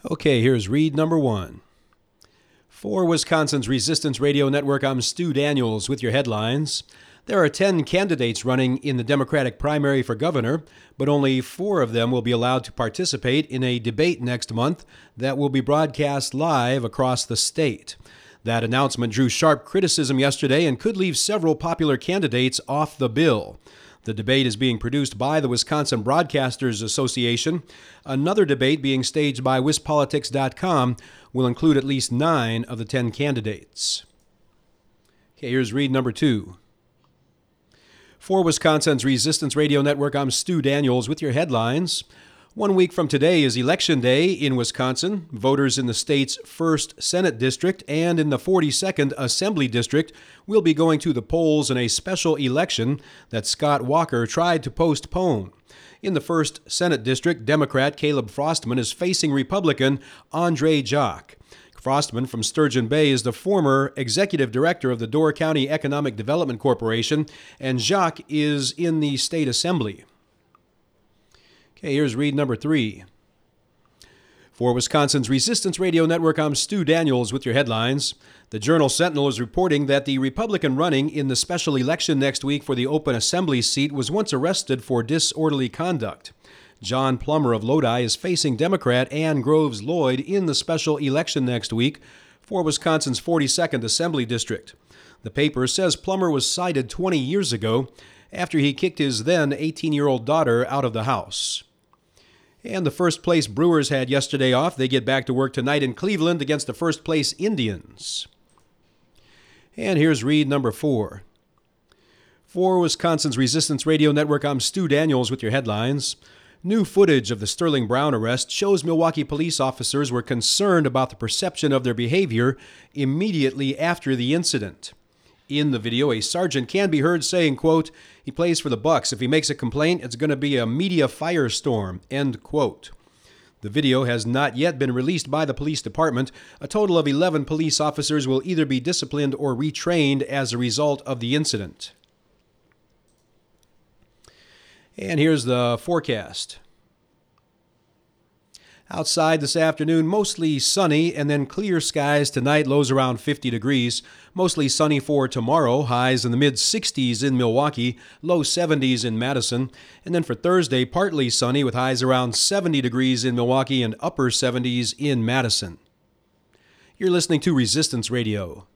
Okay, here's read number one. For Wisconsin's Resistance Radio Network, I'm Stu Daniels with your headlines. There are 10 candidates running in the Democratic primary for governor, but only 4 of them will be allowed to participate in a debate next month that will be broadcast live across the state. That announcement drew sharp criticism yesterday and could leave several popular candidates off the bill. The debate is being produced by the Wisconsin Broadcasters Association. Another debate being staged by WisPolitics.com will include at least 9 of the 10 candidates. Okay, here's read number 2. For Wisconsin's Resistance Radio Network, I'm Stu Daniels with your headlines. 1 week from today is Election Day in Wisconsin. Voters in the state's 1st Senate District and in the 42nd Assembly District will be going to the polls in a special election that Scott Walker tried to postpone. In the 1st Senate District, Democrat Caleb Frostman is facing Republican Andre Jacques. Frostman from Sturgeon Bay is the former executive director of the Door County Economic Development Corporation, and Jacques is in the state assembly. Okay, here's read number 3. For Wisconsin's Resistance Radio Network, I'm Stu Daniels with your headlines. The Journal-Sentinel is reporting that the Republican running in the special election next week for the open assembly seat was once arrested for disorderly conduct. John Plummer of Lodi is facing Democrat Ann Groves Lloyd in the special election next week for Wisconsin's 42nd Assembly District. The paper says Plummer was cited 20 years ago after he kicked his then 18-year-old daughter out of the house. And the first-place Brewers had yesterday off. They get back to work tonight in Cleveland against the first-place Indians. And here's read number 4. For Wisconsin's Resistance Radio Network, I'm Stu Daniels with your headlines. New footage of the Sterling Brown arrest shows Milwaukee police officers were concerned about the perception of their behavior immediately after the incident. In the video, a sergeant can be heard saying, quote, "He plays for the Bucks. If he makes a complaint, it's going to be a media firestorm," end quote. The video has not yet been released by the police department. A total of 11 police officers will either be disciplined or retrained as a result of the incident. And here's the forecast. Outside this afternoon, mostly sunny and then clear skies tonight, lows around 50 degrees. Mostly sunny for tomorrow, highs in the mid-60s in Milwaukee, low 70s in Madison. And then for Thursday, partly sunny with highs around 70 degrees in Milwaukee and upper 70s in Madison. You're listening to Resistance Radio.